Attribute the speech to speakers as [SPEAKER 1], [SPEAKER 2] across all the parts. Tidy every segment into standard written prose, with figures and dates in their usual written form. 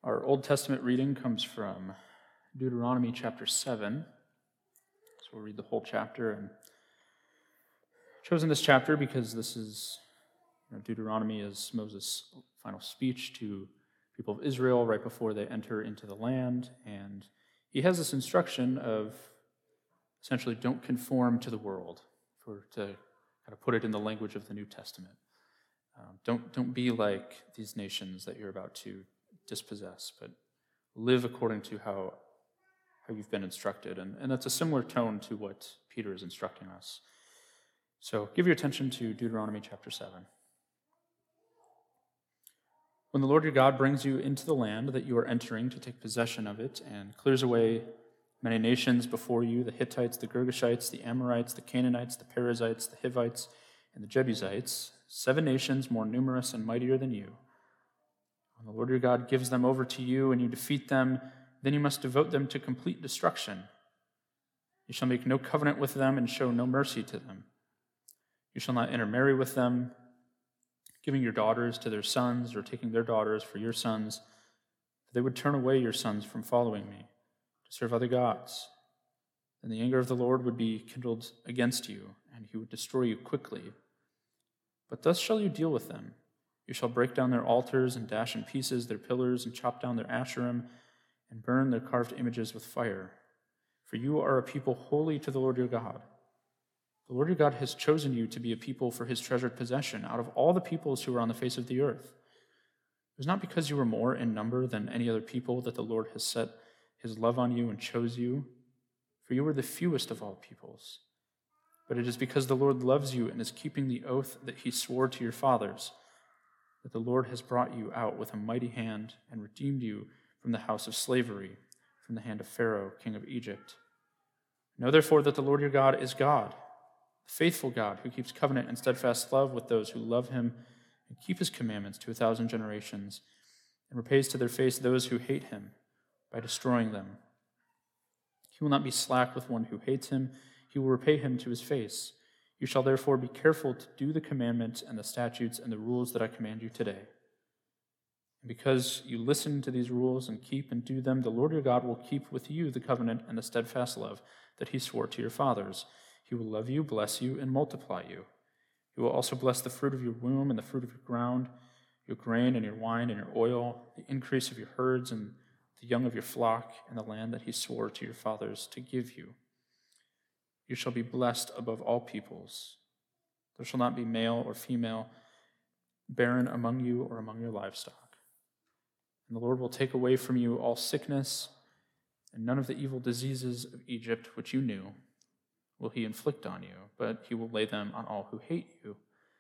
[SPEAKER 1] Our Old Testament reading comes from Deuteronomy chapter 7. So we'll read the whole chapter. And I've chosen this chapter because this is, Deuteronomy is Moses' final speech to people of Israel right before they enter into the land. And he has this instruction of essentially don't conform to the world, to kind of put it in the language of the New Testament. Don't be like these nations that you're about to dispossess, but live according to how you've been instructed. And that's a similar tone to what Peter is instructing us. So give your attention to Deuteronomy chapter 7. When the Lord your God brings you into the land that you are entering to take possession of it and clears away many nations before you, the Hittites, the Girgashites, the Amorites, the Canaanites, the Perizzites, the Hivites, and the Jebusites, 7 nations more numerous and mightier than you. When the Lord your God gives them over to you and you defeat them, then you must devote them to complete destruction. You shall make no covenant with them and show no mercy to them. You shall not intermarry with them, giving your daughters to their sons or taking their daughters for your sons, for they would turn away your sons from following me to serve other gods. Then the anger of the Lord would be kindled against you, and he would destroy you quickly. But thus shall you deal with them. You shall break down their altars and dash in pieces their pillars and chop down their asherim and burn their carved images with fire. For you are a people holy to the Lord your God. The Lord your God has chosen you to be a people for his treasured possession out of all the peoples who are on the face of the earth. It was not because you were more in number than any other people that the Lord has set his love on you and chose you, for you were the fewest of all peoples. But it is because the Lord loves you and is keeping the oath that he swore to your fathers, that the Lord has brought you out with a mighty hand and redeemed you from the house of slavery, from the hand of Pharaoh, king of Egypt. Know therefore that the Lord your God is God, the faithful God who keeps covenant and steadfast love with those who love him and keep his commandments to 1,000 generations, and repays to their face those who hate him by destroying them. He will not be slack with one who hates him. He will repay him to his face. You shall therefore be careful to do the commandments and the statutes and the rules that I command you today. And because you listen to these rules and keep and do them, the Lord your God will keep with you the covenant and the steadfast love that he swore to your fathers. He will love you, bless you, and multiply you. He will also bless the fruit of your womb and the fruit of your ground, your grain and your wine and your oil, the increase of your herds and the young of your flock, in the land that he swore to your fathers to give you. You shall be blessed above all peoples. There shall not be male or female barren among you or among your livestock. And the Lord will take away from you all sickness, and none of the evil diseases of Egypt which you knew will he inflict on you, but he will lay them on all who hate you.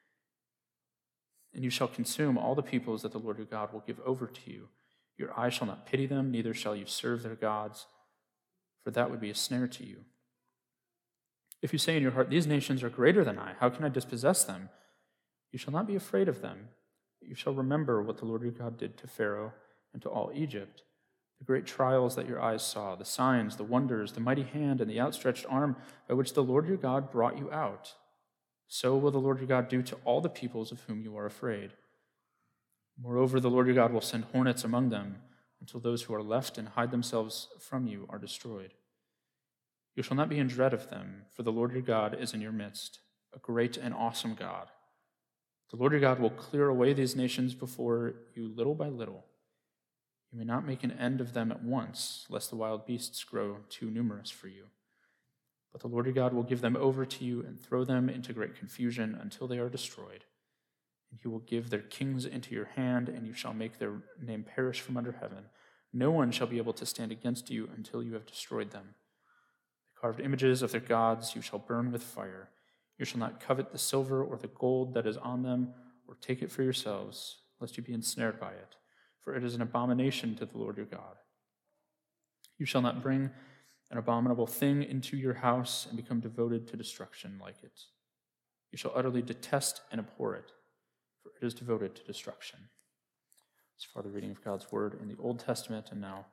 [SPEAKER 1] And you shall consume all the peoples that the Lord your God will give over to you. Your eye shall not pity them, neither shall you serve their gods, for that would be a snare to you. If you say in your heart, these nations are greater than I, how can I dispossess them? You shall not be afraid of them. You shall remember what the Lord your God did to Pharaoh and to all Egypt, the great trials that your eyes saw, the signs, the wonders, the mighty hand, and the outstretched arm by which the Lord your God brought you out. So will the Lord your God do to all the peoples of whom you are afraid. Moreover, the Lord your God will send hornets among them until those who are left and hide themselves from you are destroyed. You shall not be in dread of them, for the Lord your God is in your midst, a great and awesome God. The Lord your God will clear away these nations before you little by little. You may not make an end of them at once, lest the wild beasts grow too numerous for you. But the Lord your God will give them over to you and throw them into great confusion until they are destroyed. And he will give their kings into your hand, and you shall make their name perish from under heaven. No one shall be able to stand against you until you have destroyed them. The carved images of their gods you shall burn with fire. You shall not covet the silver or the gold that is on them, or take it for yourselves, lest you be ensnared by it, for it is an abomination to the Lord your God. You shall not bring an abominable thing into your house and become devoted to destruction like it. You shall utterly detest and abhor it, for it is devoted to destruction. As far the reading of God's word in the Old Testament, and now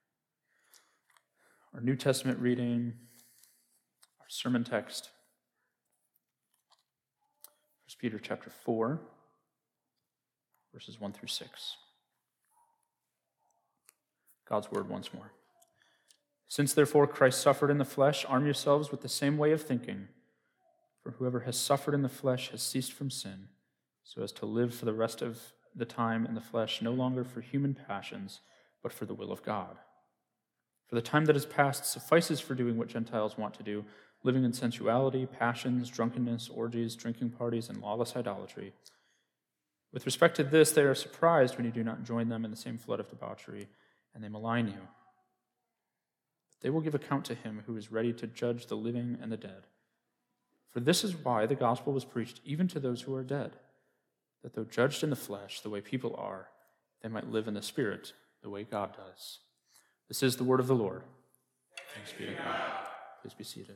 [SPEAKER 1] our New Testament reading, our sermon text, 1 Peter chapter 4, verses 1 through 6. God's word once more. Since therefore Christ suffered in the flesh, arm yourselves with the same way of thinking. For whoever has suffered in the flesh has ceased from sin, so as to live for the rest of the time in the flesh, no longer for human passions, but for the will of God. For the time that is past suffices for doing what Gentiles want to do, living in sensuality, passions, drunkenness, orgies, drinking parties, and lawless idolatry. With respect to this, they are surprised when you do not join them in the same flood of debauchery, and they malign you. They will give account to him who is ready to judge the living and the dead. For this is why the gospel was preached even to those who are dead, that though judged in the flesh the way people are, they might live in the spirit the way God does. This is the word of the Lord. Thanks be to God. Please be seated.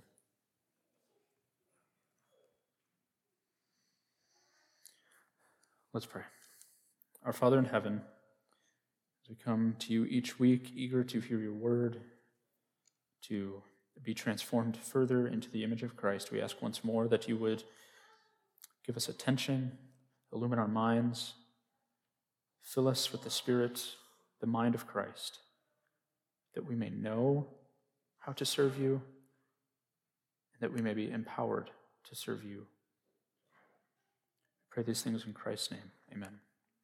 [SPEAKER 1] Let's pray. Our Father in heaven, as we come to you each week, eager to hear your word, to be transformed further into the image of Christ, we ask once more that you would give us attention, illumine our minds, fill us with the Spirit, the mind of Christ, that we may know how to serve you, and that we may be empowered to serve you. I pray these things in Christ's name. Amen.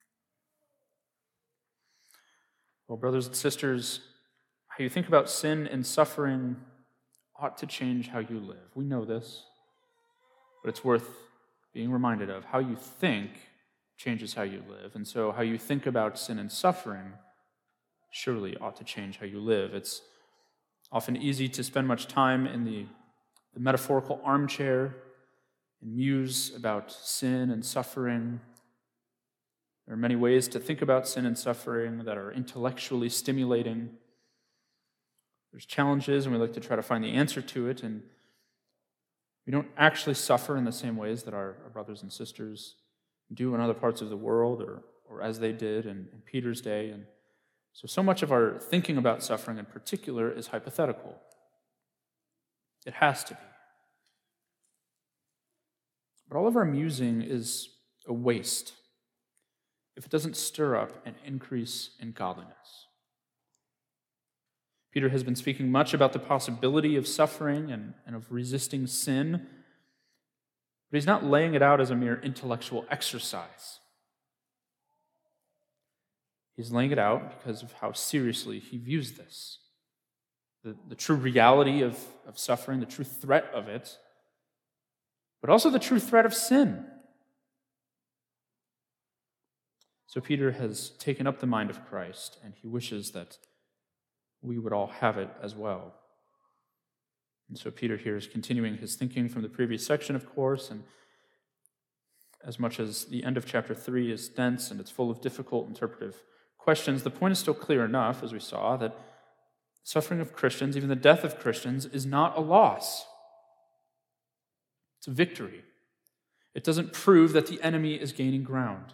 [SPEAKER 1] Well, brothers and sisters, how you think about sin and suffering ought to change how you live. We know this, but it's worth being reminded of. How you think changes how you live, and so how you think about sin and suffering surely ought to change how you live. It's often easy to spend much time in the metaphorical armchair and muse about sin and suffering. There are many ways to think about sin and suffering that are intellectually stimulating. There's challenges, and we like to try to find the answer to it, and we don't actually suffer in the same ways that our brothers and sisters do in other parts of the world, or as they did in Peter's day. And so much of our thinking about suffering in particular is hypothetical. It has to be. But all of our musing is a waste if it doesn't stir up an increase in godliness. Peter has been speaking much about the possibility of suffering and of resisting sin, but he's not laying it out as a mere intellectual exercise. He's laying it out because of how seriously he views this. The true reality of suffering, the true threat of it, but also the true threat of sin. So Peter has taken up the mind of Christ, and he wishes that we would all have it as well. And so Peter here is continuing his thinking from the previous section, of course, and as much as the end of chapter 3 is dense and it's full of difficult interpretive questions, the point is still clear enough, as we saw, that suffering of Christians, even the death of Christians, is not a loss. It's a victory. It doesn't prove that the enemy is gaining ground.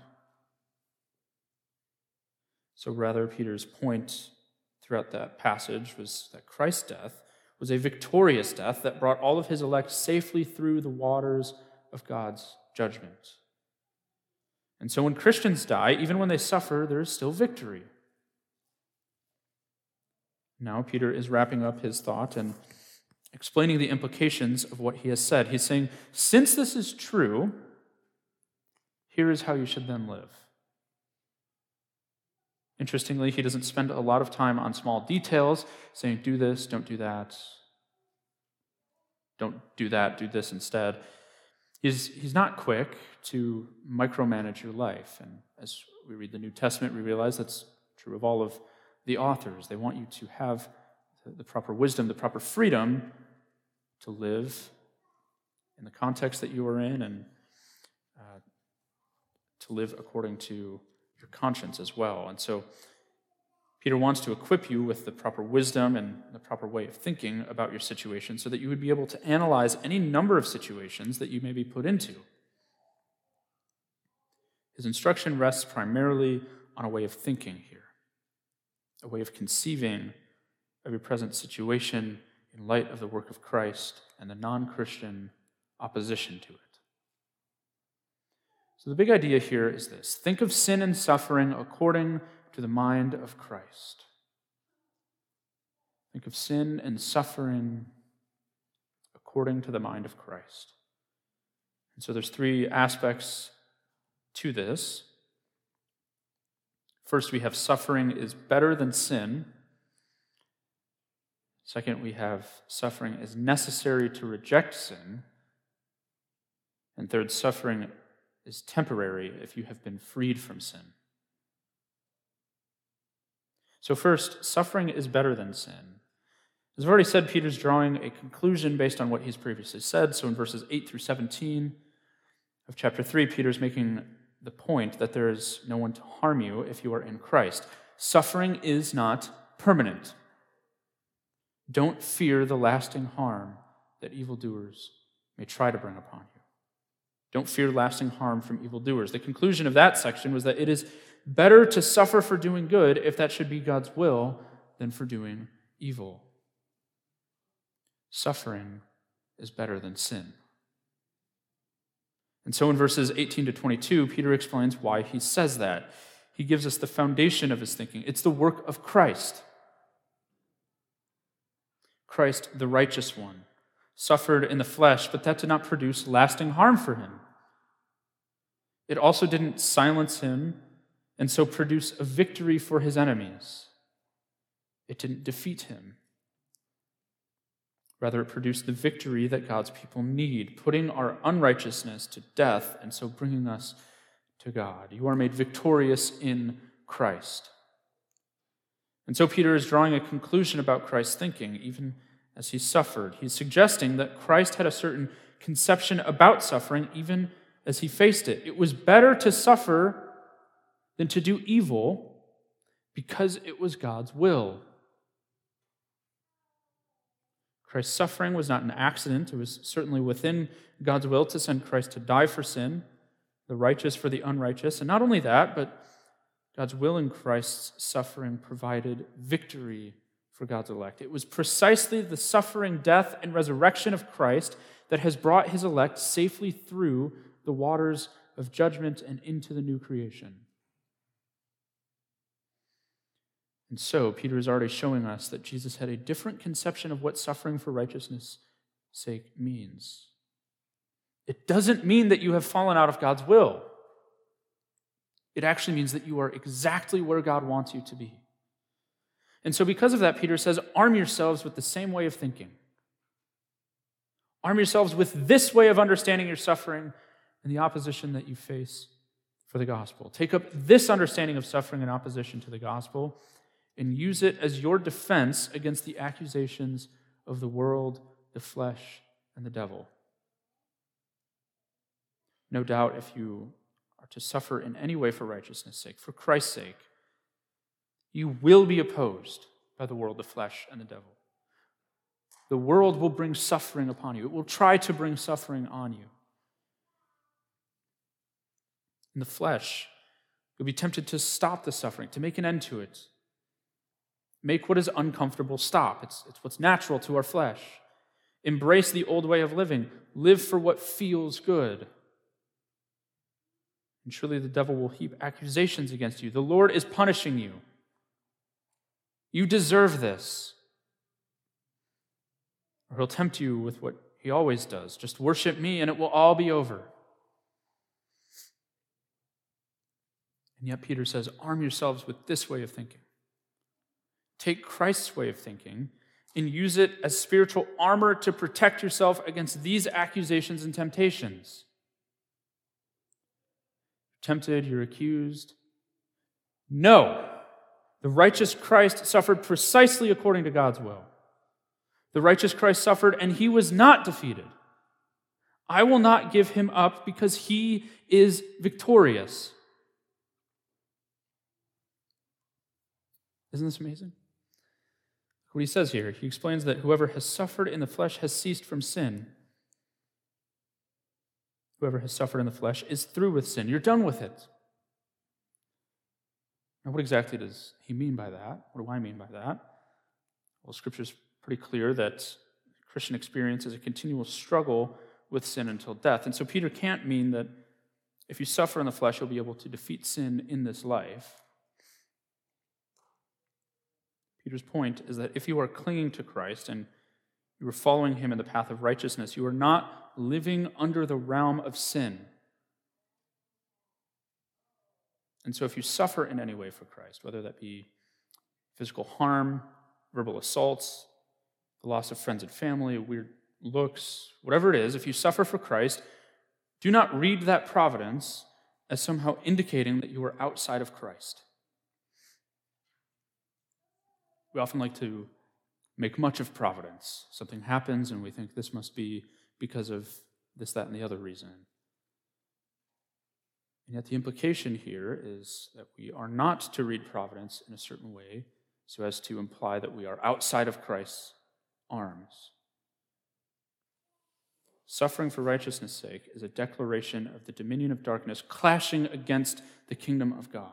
[SPEAKER 1] So rather, Peter's point throughout that passage was that Christ's death was a victorious death that brought all of his elect safely through the waters of God's judgment. And so when Christians die, even when they suffer, there is still victory. Now Peter is wrapping up his thought and explaining the implications of what he has said. He's saying, since this is true, here is how you should then live. Interestingly, he doesn't spend a lot of time on small details, saying, do this, don't do that. Don't do that, do this instead. He's not quick to micromanage your life. And as we read the New Testament, we realize that's true of all of the authors. They want you to have the proper wisdom, the proper freedom to live in the context that you are in and to live according to your conscience as well. And so Peter wants to equip you with the proper wisdom and the proper way of thinking about your situation so that you would be able to analyze any number of situations that you may be put into. His instruction rests primarily on a way of thinking here, a way of conceiving every present situation in light of the work of Christ and the non-Christian opposition to it. So the big idea here is this: think of sin and suffering according to the mind of Christ. Think of sin and suffering according to the mind of Christ. And so there's three aspects to this. First, we have suffering is better than sin. Second, we have suffering is necessary to reject sin. And third, suffering is temporary if you have been freed from sin. So first, suffering is better than sin. As I've already said, Peter's drawing a conclusion based on what he's previously said. So in verses 8 through 17 of chapter 3, Peter's making the point that there is no one to harm you if you are in Christ. Suffering is not permanent. Don't fear the lasting harm that evildoers may try to bring upon you. Don't fear lasting harm from evildoers. The conclusion of that section was that it is better to suffer for doing good, if that should be God's will, than for doing evil. Suffering is better than sin. And so in verses 18 to 22, Peter explains why he says that. He gives us the foundation of his thinking. It's the work of Christ. Christ, the righteous one, suffered in the flesh, but that did not produce lasting harm for him. It also didn't silence him and so produce a victory for his enemies. It didn't defeat him. Rather, it produced the victory that God's people need, putting our unrighteousness to death and so bringing us to God. You are made victorious in Christ. And so Peter is drawing a conclusion about Christ's thinking, even as he suffered. He's suggesting that Christ had a certain conception about suffering, even as he faced it. It was better to suffer than to do evil because it was God's will. Christ's suffering was not an accident. It was certainly within God's will to send Christ to die for sin, the righteous for the unrighteous. And not only that, but God's will in Christ's suffering provided victory for God's elect. It was precisely the suffering, death, and resurrection of Christ that has brought his elect safely through the waters of judgment and into the new creation. And so, Peter is already showing us that Jesus had a different conception of what suffering for righteousness' sake means. It doesn't mean that you have fallen out of God's will. It actually means that you are exactly where God wants you to be. And so because of that, Peter says, arm yourselves with the same way of thinking. Arm yourselves with this way of understanding your suffering and the opposition that you face for the gospel. Take up this understanding of suffering in opposition to the gospel and use it as your defense against the accusations of the world, the flesh, and the devil. No doubt, if you are to suffer in any way for righteousness' sake, for Christ's sake, you will be opposed by the world, the flesh, and the devil. The world will bring suffering upon you. It will try to bring suffering on you. In the flesh, you'll be tempted to stop the suffering, to make an end to it. Make what is uncomfortable stop. It's what's natural to our flesh. Embrace the old way of living. Live for what feels good. And surely the devil will heap accusations against you. The Lord is punishing you. You deserve this. Or he'll tempt you with what he always does. Just worship me and it will all be over. And yet Peter says, arm yourselves with this way of thinking. Take Christ's way of thinking and use it as spiritual armor to protect yourself against these accusations and temptations. You're tempted, you're accused. No, the righteous Christ suffered precisely according to God's will. The righteous Christ suffered and he was not defeated. I will not give him up because he is victorious. Isn't this amazing? What he says here, he explains that whoever has suffered in the flesh has ceased from sin. Whoever has suffered in the flesh is through with sin. You're done with it. Now, what exactly does he mean by that? What do I mean by that? Well, Scripture's pretty clear that Christian experience is a continual struggle with sin until death. And so Peter can't mean that if you suffer in the flesh, you'll be able to defeat sin in this life. Peter's point is that if you are clinging to Christ and you are following him in the path of righteousness, you are not living under the realm of sin. And so if you suffer in any way for Christ, whether that be physical harm, verbal assaults, the loss of friends and family, weird looks, whatever it is, if you suffer for Christ, do not read that providence as somehow indicating that you are outside of Christ. We often like to make much of providence. Something happens and we think this must be because of this, that, and the other reason. And yet the implication here is that we are not to read providence in a certain way so as to imply that we are outside of Christ's arms. Suffering for righteousness' sake is a declaration of the dominion of darkness clashing against the kingdom of God.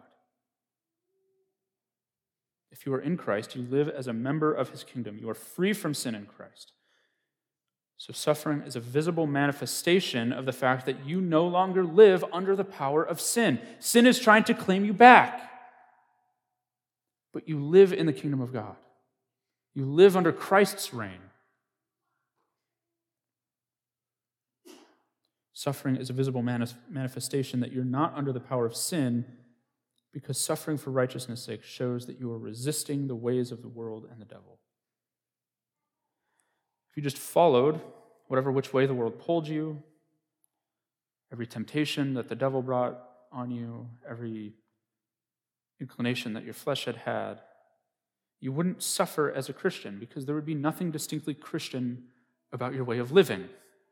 [SPEAKER 1] If you are in Christ, you live as a member of his kingdom. You are free from sin in Christ. So suffering is a visible manifestation of the fact that you no longer live under the power of sin. Sin is trying to claim you back. But you live in the kingdom of God. You live under Christ's reign. Suffering is a visible manifestation that you're not under the power of sin, because suffering for righteousness' sake shows that you are resisting the ways of the world and the devil. If you just followed whatever which way the world pulled you, every temptation that the devil brought on you, every inclination that your flesh had had, you wouldn't suffer as a Christian, because there would be nothing distinctly Christian about your way of living.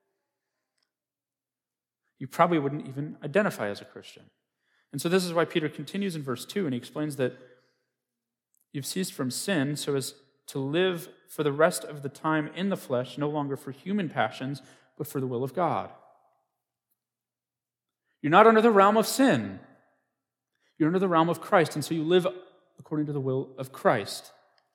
[SPEAKER 1] You probably wouldn't even identify as a Christian. And so this is why Peter continues in verse 2, and he explains that you've ceased from sin so as to live for the rest of the time in the flesh, no longer for human passions, but for the will of God. You're not under the realm of sin. You're under the realm of Christ, and so you live according to the will of Christ.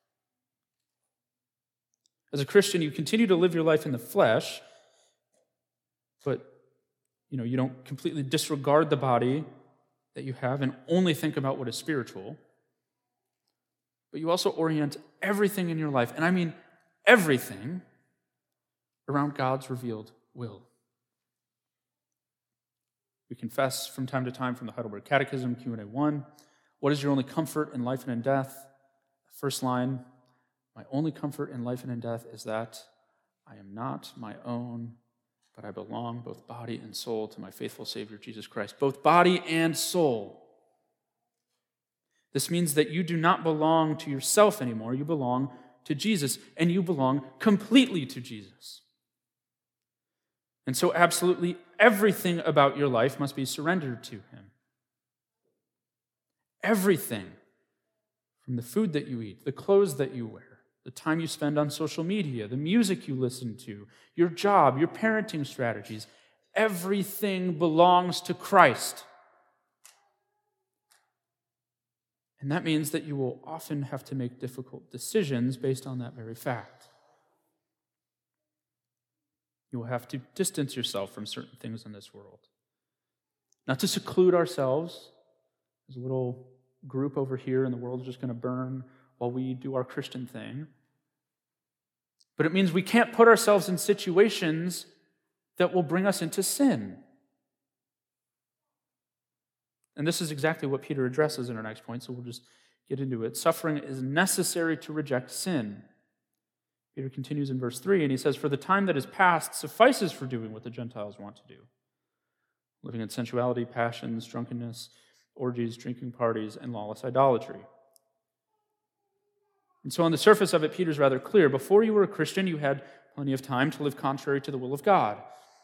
[SPEAKER 1] As a Christian, you continue to live your life in the flesh, but you don't completely disregard the body that you have and only think about what is spiritual. But you also orient everything in your life, and I mean everything, around God's revealed will. We confess from time to time from the Heidelberg Catechism, Q&A 1, what is your only comfort in life and in death? First line, my only comfort in life and in death is that I am not my own, but I belong both body and soul to my faithful Savior, Jesus Christ. Both body and soul. This means that you do not belong to yourself anymore. You belong to Jesus, and you belong completely to Jesus. And so absolutely everything about your life must be surrendered to him. Everything, from the food that you eat, the clothes that you wear, the time you spend on social media, the music you listen to, your job, your parenting strategies, everything belongs to Christ. And that means that you will often have to make difficult decisions based on that very fact. You will have to distance yourself from certain things in this world. Not to seclude ourselves as a little group over here and the world's just going to burn while we do our Christian thing. But it means we can't put ourselves in situations that will bring us into sin. And this is exactly what Peter addresses in our next point, so we'll just get into it. Suffering is necessary to reject sin. Peter continues in verse 3, and he says, for the time that is past suffices for doing what the Gentiles want to do. Living in sensuality, passions, drunkenness, orgies, drinking parties, and lawless idolatry. And so on the surface of it, Peter's rather clear. Before you were a Christian, you had plenty of time to live contrary to the will of God.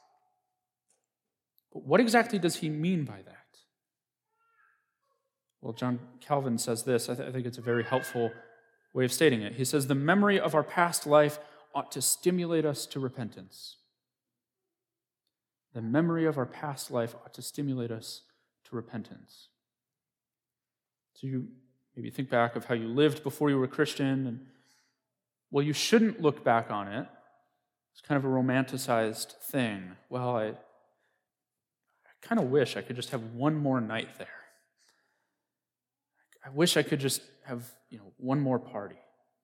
[SPEAKER 1] But what exactly does he mean by that? Well, John Calvin says this. I think it's a very helpful way of stating it. He says, the memory of our past life ought to stimulate us to repentance. The memory of our past life ought to stimulate us to repentance. So you maybe think back of how you lived before you were a Christian, and well, you shouldn't look back on it. It's kind of a romanticized thing. Well, I kind of wish I could just have one more night there. I wish I could just have, one more party.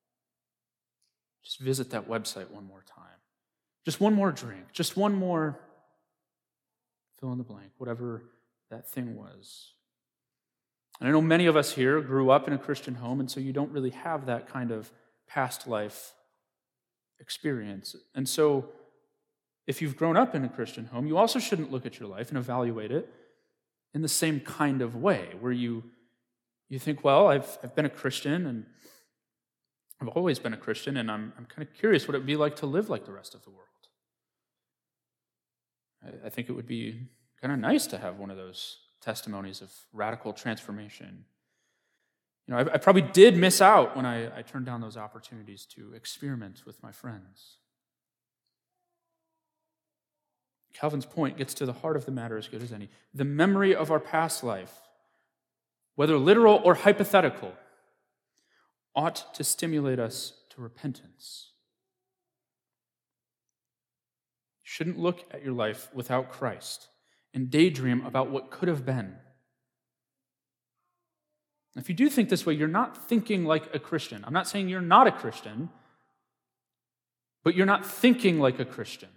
[SPEAKER 1] just visit that website one more time. Just one more drink. Just one more fill in the blank, whatever that thing was. And I know many of us here grew up in a Christian home, and so you don't really have that kind of past life experience. And so if you've grown up in a Christian home, you also shouldn't look at your life and evaluate it in the same kind of way, where you think, well, I've been a Christian, and I've always been a Christian, and I'm kind of curious what it would be like to live like the rest of the world. I think it would be kind of nice to have one of those testimonies of radical transformation. I probably did miss out when I turned down those opportunities to experiment with my friends. Calvin's point gets to the heart of the matter as good as any. The memory of our past life, whether literal or hypothetical, ought to stimulate us to repentance. You shouldn't look at your life without Christ and daydream about what could have been. If you do think this way, you're not thinking like a Christian. I'm not saying you're not a Christian, but you're not thinking like a Christian.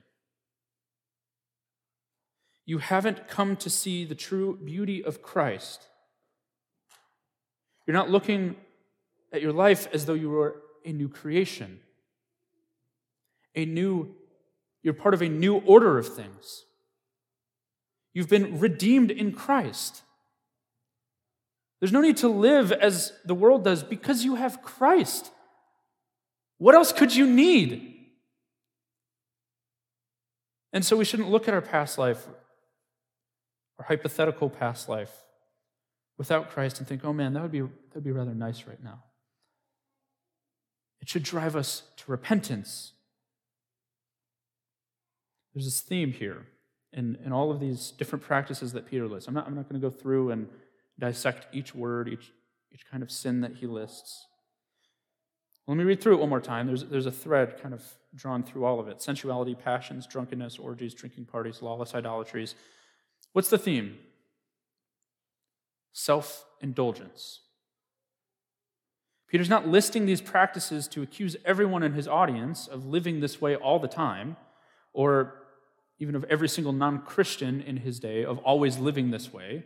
[SPEAKER 1] You haven't come to see the true beauty of Christ. You're not looking at your life as though you were a new creation. You're part of a new order of things. You've been redeemed in Christ. There's no need to live as the world does because you have Christ. What else could you need? And so we shouldn't look at our past life, our hypothetical past life, without Christ and think, oh man, that would be rather nice right now. It should drive us to repentance. There's this theme here in all of these different practices that Peter lists. I'm not going to go through and dissect each word, each kind of sin that he lists. Let me read through it one more time. There's a thread kind of drawn through all of it. Sensuality, passions, drunkenness, orgies, drinking parties, lawless idolatries. What's the theme? Self-indulgence. Peter's not listing these practices to accuse everyone in his audience of living this way all the time, or even of every single non-Christian in his day of always living this way.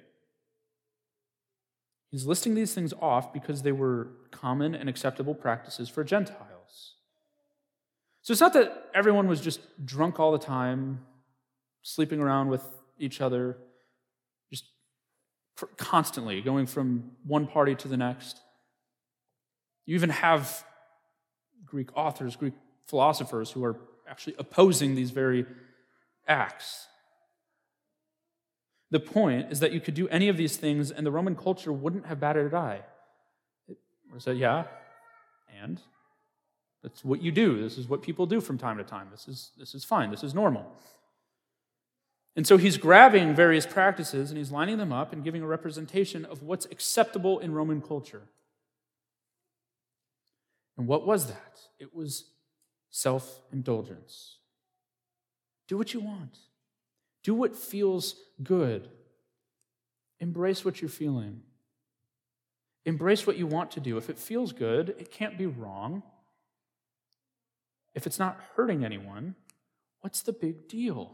[SPEAKER 1] He's listing these things off because they were common and acceptable practices for Gentiles. So it's not that everyone was just drunk all the time, sleeping around with each other, just constantly going from one party to the next. You even have Greek authors, Greek philosophers who are actually opposing these very acts. The point is that you could do any of these things and the Roman culture wouldn't have batted an eye. It would say, yeah, and that's what you do. This is what people do from time to time. This is fine. This is normal. And so he's grabbing various practices and he's lining them up and giving a representation of what's acceptable in Roman culture. And what was that? It was self-indulgence. Do what you want. Do what feels good. Embrace what you're feeling. Embrace what you want to do. If it feels good, it can't be wrong. If it's not hurting anyone, what's the big deal?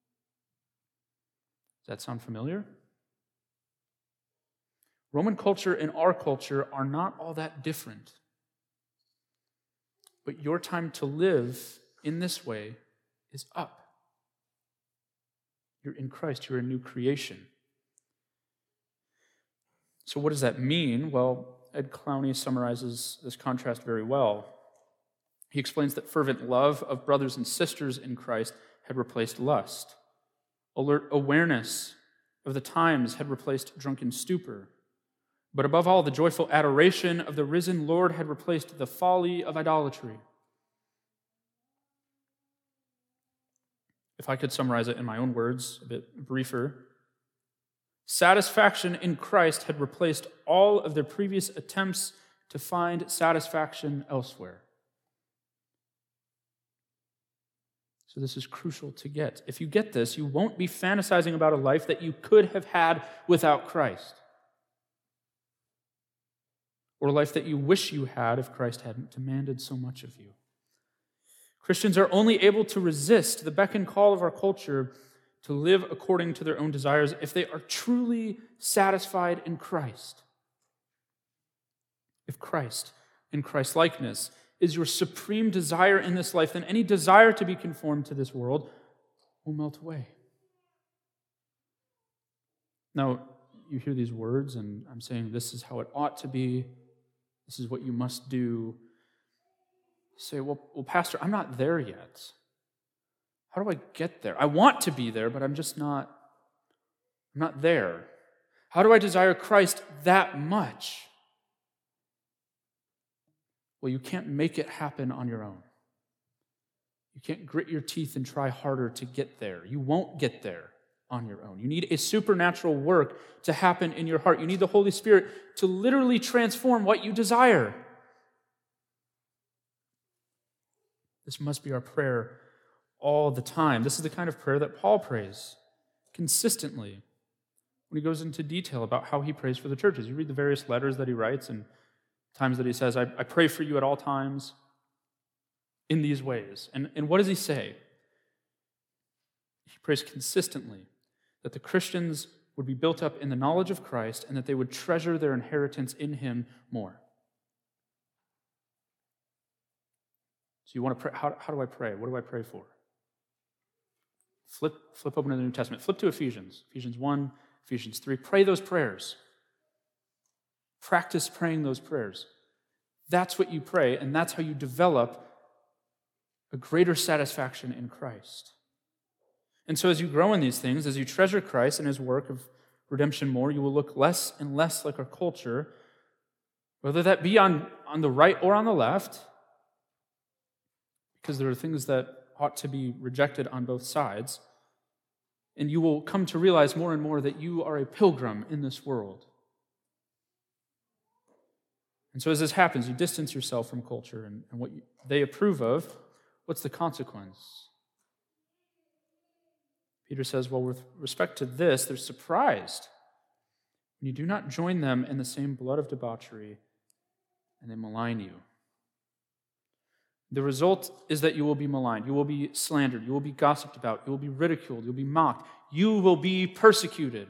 [SPEAKER 1] Does that sound familiar? Roman culture and our culture are not all that different. But your time to live in this way is up. You're in Christ. You're a new creation. So what does that mean? Well, Ed Clowney summarizes this contrast very well. He explains that fervent love of brothers and sisters in Christ had replaced lust. Alert awareness of the times had replaced drunken stupor. But above all, the joyful adoration of the risen Lord had replaced the folly of idolatry. If I could summarize it in my own words, a bit briefer, satisfaction in Christ had replaced all of their previous attempts to find satisfaction elsewhere. So this is crucial to get. If you get this, you won't be fantasizing about a life that you could have had without Christ, or a life that you wish you had if Christ hadn't demanded so much of you. Christians are only able to resist the beck and call of our culture to live according to their own desires if they are truly satisfied in Christ. If Christ, in Christ-likeness, is your supreme desire in this life, then any desire to be conformed to this world will melt away. Now, you hear these words, and I'm saying this is how it ought to be. This is what you must do. You say, well, Pastor, I'm not there yet. How do I get there? I want to be there, but I'm not there. How do I desire Christ that much? Well, you can't make it happen on your own. You can't grit your teeth and try harder to get there. You won't get there on your own. You need a supernatural work to happen in your heart. You need the Holy Spirit to literally transform what you desire. This must be our prayer all the time. This is the kind of prayer that Paul prays consistently when he goes into detail about how he prays for the churches. You read the various letters that he writes and times that he says, I pray for you at all times in these ways. And what does he say? He prays consistently that the Christians would be built up in the knowledge of Christ and that they would treasure their inheritance in him more. So you want to pray, how do I pray? What do I pray for? Flip open to the New Testament. Flip to Ephesians 1, Ephesians 3. Pray those prayers. Practice praying those prayers. That's what you pray, and that's how you develop a greater satisfaction in Christ. And so as you grow in these things, as you treasure Christ and his work of redemption more, you will look less and less like our culture, whether that be on the right or on the left, because there are things that ought to be rejected on both sides. And you will come to realize more and more that you are a pilgrim in this world. And so as this happens, you distance yourself from culture and what they approve of. What's the consequence? Peter says, well, with respect to this, they're surprised when you do not join them in the same blood of debauchery, and they malign you. The result is that you will be maligned, you will be slandered, you will be gossiped about, you will be ridiculed, you'll be mocked, you will be persecuted.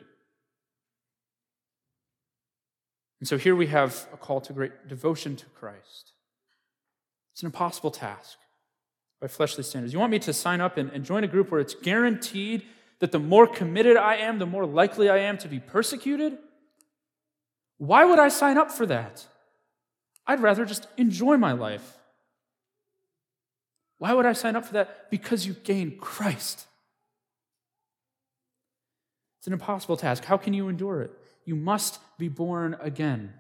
[SPEAKER 1] And so here we have a call to great devotion to Christ. It's an impossible task by fleshly standards. You want me to sign up and join a group where it's guaranteed that the more committed I am, the more likely I am to be persecuted? Why would I sign up for that? I'd rather just enjoy my life. Why would I sign up for that? Because you gain Christ. It's an impossible task. How can you endure it? You must be born again.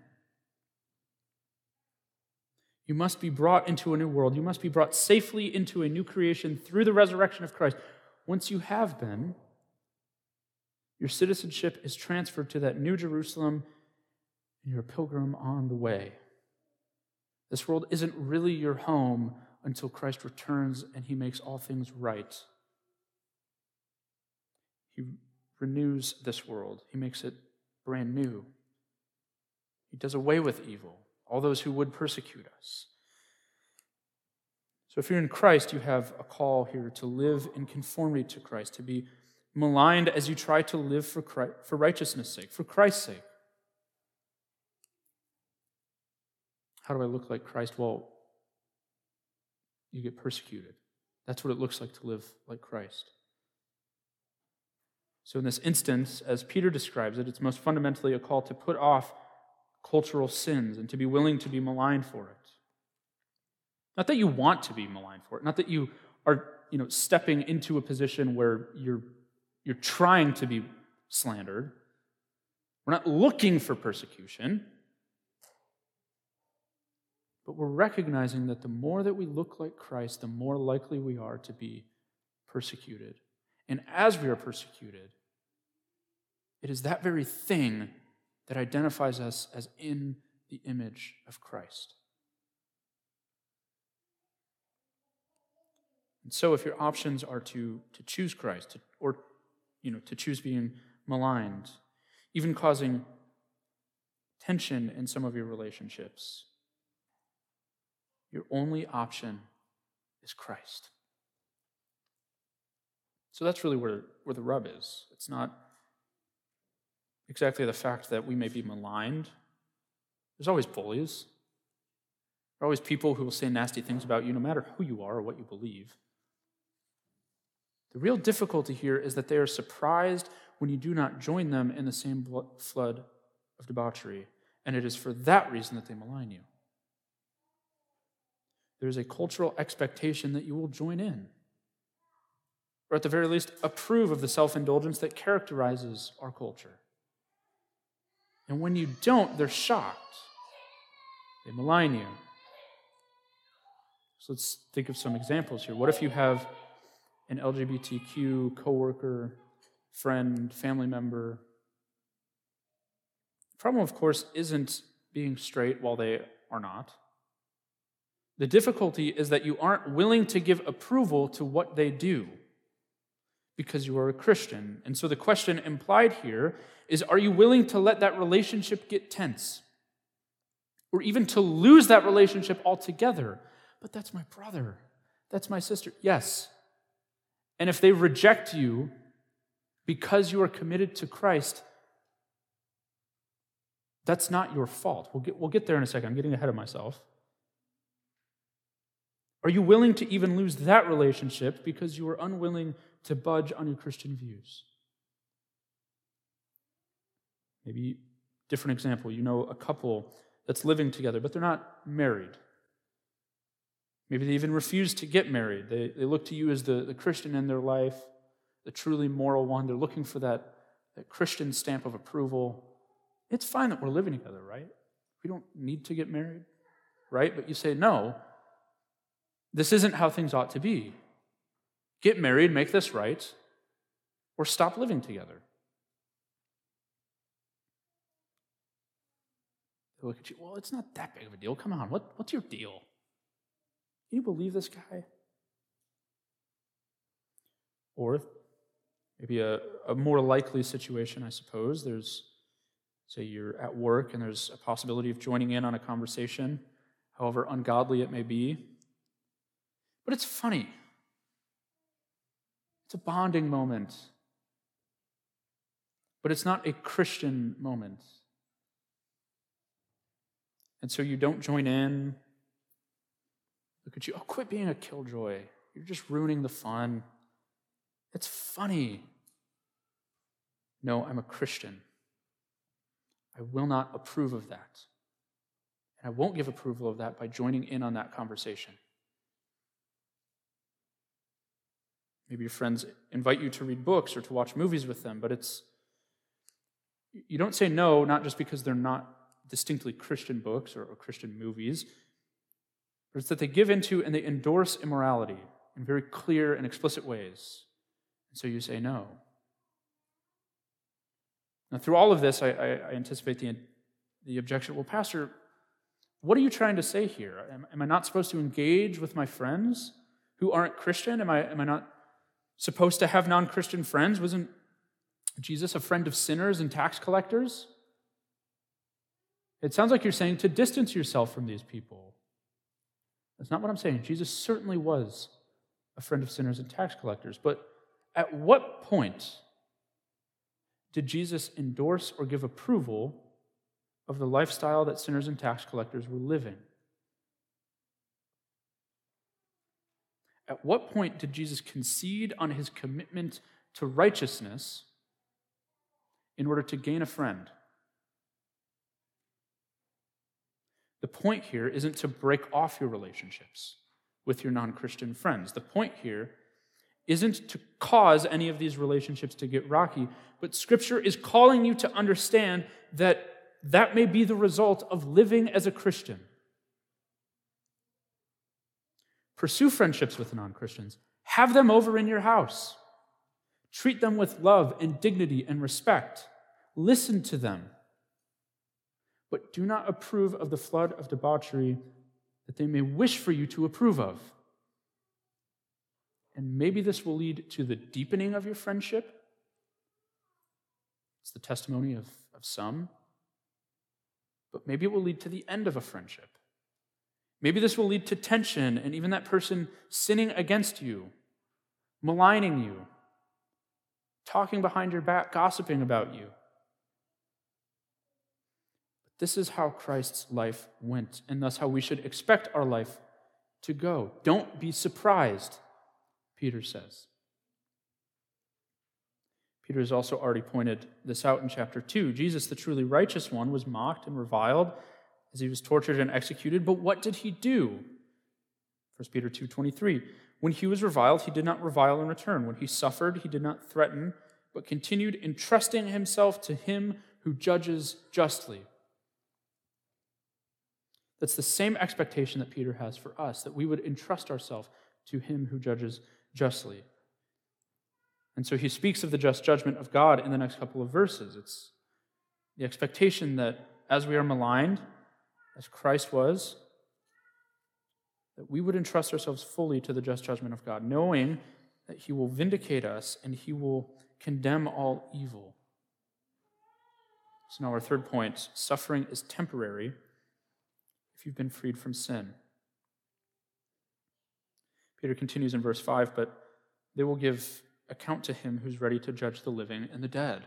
[SPEAKER 1] You must be brought into a new world. You must be brought safely into a new creation through the resurrection of Christ. Once you have been, your citizenship is transferred to that new Jerusalem, and you're a pilgrim on the way. This world isn't really your home until Christ returns and he makes all things right. He renews this world. He makes it brand new. He does away with evil, all those who would persecute us. So if you're in Christ, you have a call here to live in conformity to Christ, to be maligned as you try to live for righteousness' sake, for Christ's sake. How do I look like Christ? Well, you get persecuted. That's what it looks like to live like Christ. So in this instance, as Peter describes it, it's most fundamentally a call to put off cultural sins and to be willing to be maligned for it. Not that you want to be maligned for it, not that you are, stepping into a position where you're trying to be slandered. We're not looking for persecution. But we're recognizing that the more that we look like Christ, the more likely we are to be persecuted. And as we are persecuted, it is that very thing that identifies us as in the image of Christ. And so if your options are to choose Christ, or to choose being maligned, even causing tension in some of your relationships, your only option is Christ. So that's really where the rub is. It's not exactly the fact that we may be maligned. There's always bullies. There are always people who will say nasty things about you no matter who you are or what you believe. The real difficulty here is that they are surprised when you do not join them in the same flood of debauchery, and it is for that reason that they malign you. There is a cultural expectation that you will join in, or at the very least, approve of the self-indulgence that characterizes our culture. And when you don't, they're shocked. They malign you. So let's think of some examples here. What if you have an LGBTQ coworker, friend, family member? The problem, of course, isn't being straight while they are not. The difficulty is that you aren't willing to give approval to what they do because you are a Christian. And so the question implied here is, are you willing to let that relationship get tense? Or even to lose that relationship altogether? But that's my brother. That's my sister. Yes. And if they reject you because you are committed to Christ, that's not your fault. We'll get there in a second. I'm getting ahead of myself. Are you willing to even lose that relationship because you are unwilling to budge on your Christian views? Maybe different example. You know a couple that's living together, but they're not married. Maybe they even refuse to get married. They look to you as the Christian in their life, the truly moral one. They're looking for that Christian stamp of approval. It's fine that we're living together, right? We don't need to get married, right? But you say, no, this isn't how things ought to be. Get married, make this right, or stop living together. They look at you, well, it's not that big of a deal. Come on, what's your deal? Can you believe this guy? Or maybe a more likely situation, I suppose. Say you're at work and there's a possibility of joining in on a conversation, however ungodly it may be. But it's funny. It's a bonding moment. But it's not a Christian moment. And so you don't join in. Look at you. Oh, quit being a killjoy. You're just ruining the fun. It's funny. No, I'm a Christian. I will not approve of that. And I won't give approval of that by joining in on that conversation. Maybe your friends invite you to read books or to watch movies with them, but you don't say no, not just because they're not distinctly Christian books or Christian movies, but it's that they give into and they endorse immorality in very clear and explicit ways. And so you say no. Now, through all of this, I anticipate the objection, well, Pastor, what are you trying to say here? Am I not supposed to engage with my friends who aren't Christian? Am I not supposed to have non-Christian friends? Wasn't Jesus a friend of sinners and tax collectors? It sounds like you're saying to distance yourself from these people. That's not what I'm saying. Jesus certainly was a friend of sinners and tax collectors. But at what point did Jesus endorse or give approval of the lifestyle that sinners and tax collectors were living? At what point did Jesus concede on his commitment to righteousness in order to gain a friend? The point here isn't to break off your relationships with your non-Christian friends. The point here isn't to cause any of these relationships to get rocky, but Scripture is calling you to understand that that may be the result of living as a Christian. Pursue friendships with non-Christians. Have them over in your house. Treat them with love and dignity and respect. Listen to them. But do not approve of the flood of debauchery that they may wish for you to approve of. And maybe this will lead to the deepening of your friendship. It's the testimony of some. But maybe it will lead to the end of a friendship. Maybe this will lead to tension and even that person sinning against you, maligning you, talking behind your back, gossiping about you. This is how Christ's life went, and thus how we should expect our life to go. Don't be surprised, Peter says. Peter has also already pointed this out in chapter 2. Jesus, the truly righteous one, was mocked and reviled as he was tortured and executed, but what did he do? 1 Peter 2:23, when he was reviled, he did not revile in return. When he suffered, he did not threaten, but continued entrusting himself to him who judges justly. That's the same expectation that Peter has for us, that we would entrust ourselves to him who judges justly. And so he speaks of the just judgment of God in the next couple of verses. It's the expectation that as we are maligned, as Christ was, that we would entrust ourselves fully to the just judgment of God, knowing that he will vindicate us and he will condemn all evil. So now our third point, suffering is temporary if you've been freed from sin. Peter continues in verse 5, but they will give account to him who's ready to judge the living and the dead.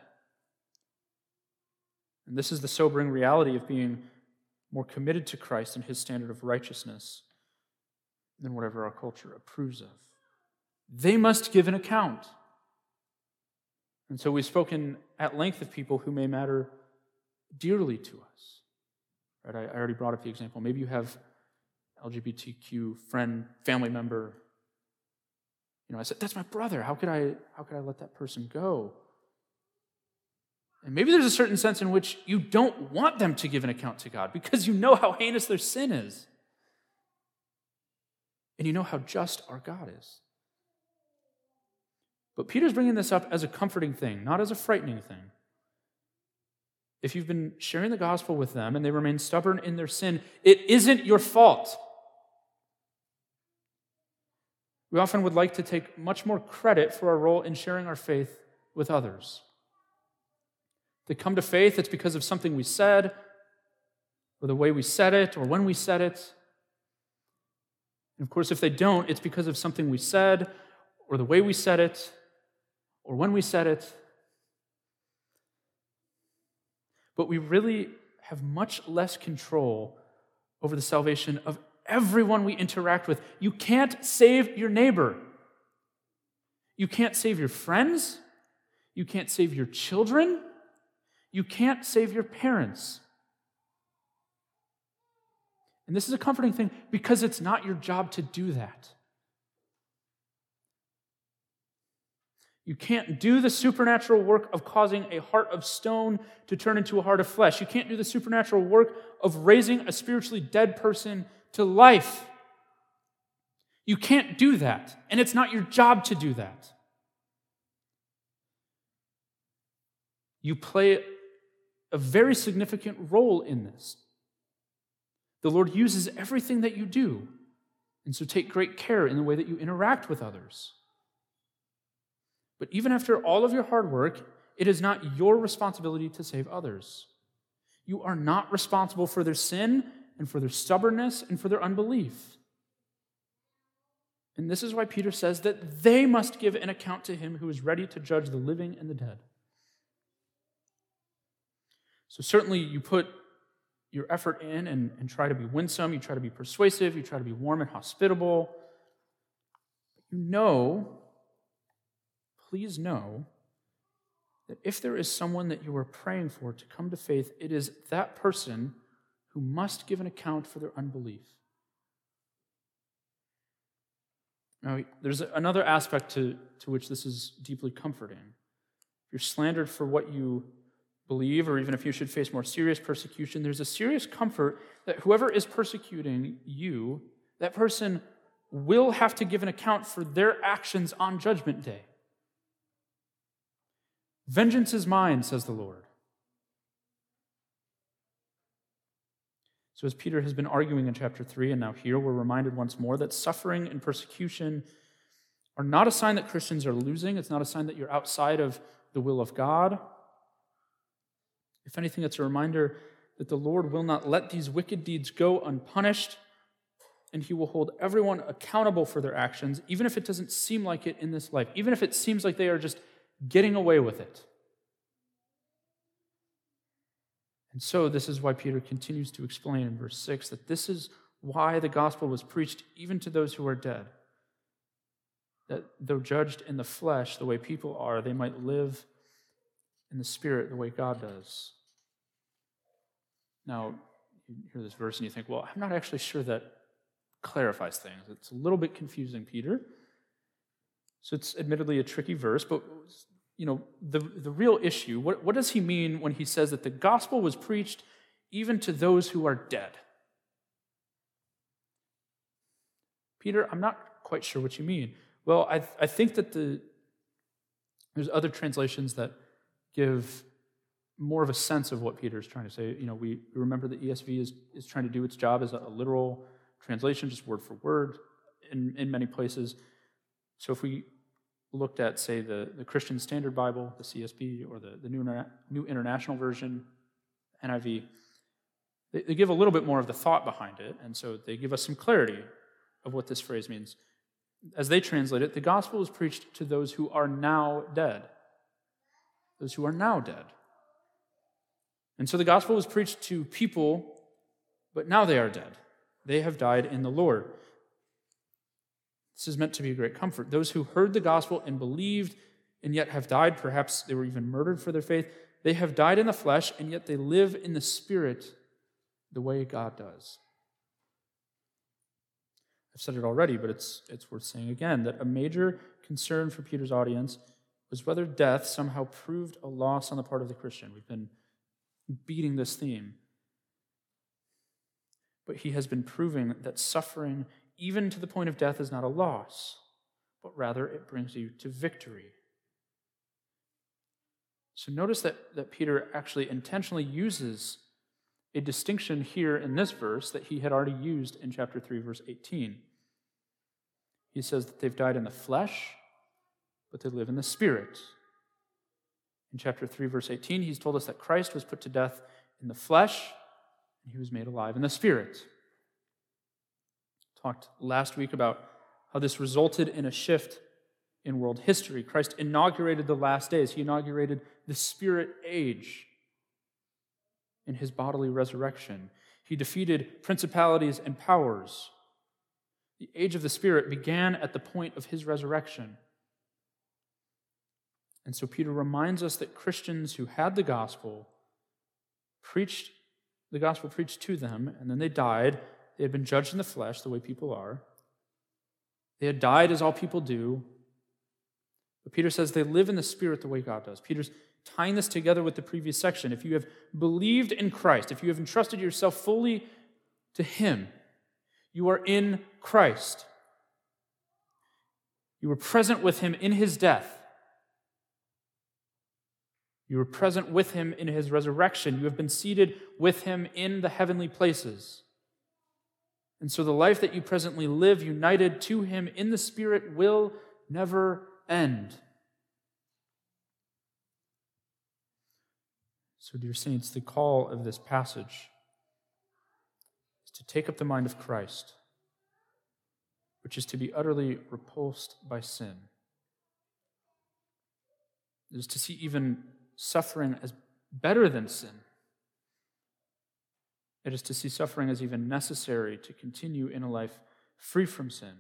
[SPEAKER 1] And this is the sobering reality of being more committed to Christ and his standard of righteousness than whatever our culture approves of. They must give an account. And so we've spoken at length of people who may matter dearly to us. Right? I already brought up the example. Maybe you have LGBTQ friend, family member. I said, that's my brother. How could I let that person go? And maybe there's a certain sense in which you don't want them to give an account to God because you know how heinous their sin is. And you know how just our God is. But Peter's bringing this up as a comforting thing, not as a frightening thing. If you've been sharing the gospel with them and they remain stubborn in their sin, it isn't your fault. We often would like to take much more credit for our role in sharing our faith with others. They come to faith, it's because of something we said, or the way we said it, or when we said it. And of course, if they don't, it's because of something we said, or the way we said it, or when we said it. But we really have much less control over the salvation of everyone we interact with. You can't save your neighbor. You can't save your friends. You can't save your children. You can't save your parents. And this is a comforting thing because it's not your job to do that. You can't do the supernatural work of causing a heart of stone to turn into a heart of flesh. You can't do the supernatural work of raising a spiritually dead person to life. You can't do that, and it's not your job to do that. You play a very significant role in this. The Lord uses everything that you do, and so take great care in the way that you interact with others. But even after all of your hard work, it is not your responsibility to save others. You are not responsible for their sin and for their stubbornness and for their unbelief. And this is why Peter says that they must give an account to him who is ready to judge the living and the dead. So certainly you put your effort in and try to be winsome, you try to be persuasive, you try to be warm and hospitable. Please know that if there is someone that you are praying for to come to faith, it is that person who must give an account for their unbelief. Now, there's another aspect to which this is deeply comforting. If you're slandered for what you believe, or even if you should face more serious persecution, there's a serious comfort that whoever is persecuting you, that person will have to give an account for their actions on Judgment Day. Vengeance is mine, says the Lord. So as Peter has been arguing in chapter 3, and now here we're reminded once more that suffering and persecution are not a sign that Christians are losing. It's not a sign that you're outside of the will of God. If anything, it's a reminder that the Lord will not let these wicked deeds go unpunished, and he will hold everyone accountable for their actions, even if it doesn't seem like it in this life, even if it seems like they are just getting away with it. And so this is why Peter continues to explain in verse 6 that this is why the gospel was preached even to those who are dead. That though judged in the flesh the way people are, they might live in the Spirit the way God does. Now, you hear this verse and you think, well, I'm not actually sure that clarifies things. It's a little bit confusing, Peter. So it's admittedly a tricky verse, but the real issue, what does he mean when he says that the gospel was preached even to those who are dead? Peter, I'm not quite sure what you mean. Well, I think that there's other translations that give more of a sense of what Peter is trying to say. We remember the ESV is trying to do its job as a literal translation, just word for word in many places. So if we looked at, say, the Christian Standard Bible, the CSB, or the New International Version, NIV, they give a little bit more of the thought behind it, and so they give us some clarity of what this phrase means. As they translate it, the gospel is preached to those who are now dead. Those who are now dead. And so the gospel was preached to people, but now they are dead. They have died in the Lord. This is meant to be a great comfort. Those who heard the gospel and believed and yet have died, perhaps they were even murdered for their faith, they have died in the flesh and yet they live in the Spirit the way God does. I've said it already, but it's worth saying again, that a major concern for Peter's audience was whether death somehow proved a loss on the part of the Christian. We've been beating this theme. But he has been proving that suffering, even to the point of death, is not a loss, but rather it brings you to victory. So notice that Peter actually intentionally uses a distinction here in this verse that he had already used in chapter 3, verse 18. He says that they've died in the flesh, but they live in the Spirit. In chapter 3, verse 18, he's told us that Christ was put to death in the flesh, and he was made alive in the Spirit. Talked last week about how this resulted in a shift in world history. Christ inaugurated the last days. He inaugurated the Spirit age in his bodily resurrection. He defeated principalities and powers. The age of the Spirit began at the point of his resurrection. And so Peter reminds us that Christians who had the gospel preached to them, and then they died. They had been judged in the flesh the way people are. They had died as all people do. But Peter says they live in the Spirit the way God does. Peter's tying this together with the previous section. If you have believed in Christ, if you have entrusted yourself fully to him, you are in Christ. You were present with him in his death. You were present with him in his resurrection. You have been seated with him in the heavenly places. And so the life that you presently live united to him in the Spirit will never end. So, dear saints, the call of this passage is to take up the mind of Christ, which is to be utterly repulsed by sin. It is to see even suffering as better than sin. It is to see suffering as even necessary to continue in a life free from sin.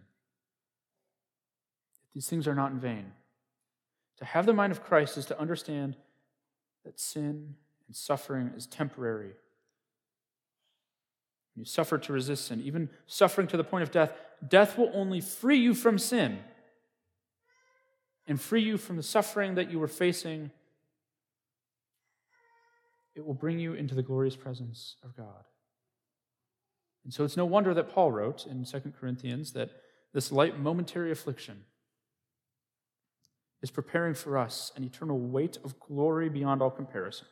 [SPEAKER 1] These things are not in vain. To have the mind of Christ is to understand that sin and suffering is temporary. When you suffer to resist sin, even suffering to the point of death, death will only free you from sin and free you from the suffering that you were facing. It will bring you into the glorious presence of God. And so it's no wonder that Paul wrote in 2 Corinthians that this light momentary affliction is preparing for us an eternal weight of glory beyond all comparison,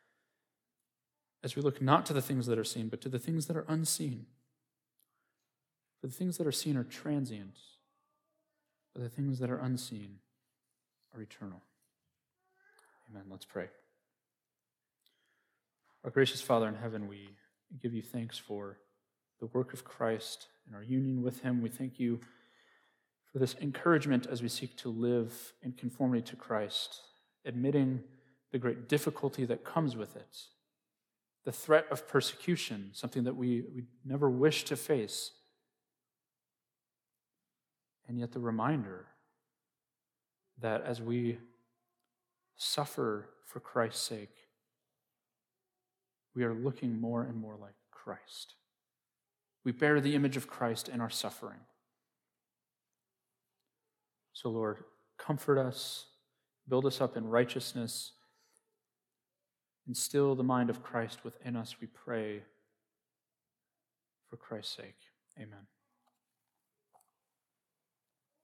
[SPEAKER 1] as we look not to the things that are seen, but to the things that are unseen. For the things that are seen are transient, but the things that are unseen are eternal. Amen. Let's pray. Our gracious Father in heaven, we give you thanks for the work of Christ and our union with him. We thank you for this encouragement as we seek to live in conformity to Christ, admitting the great difficulty that comes with it, the threat of persecution, something that we never wish to face, and yet the reminder that as we suffer for Christ's sake, we are looking more and more like Christ. We bear the image of Christ in our suffering. So, Lord, comfort us, build us up in righteousness, instill the mind of Christ within us, we pray, for Christ's sake. Amen.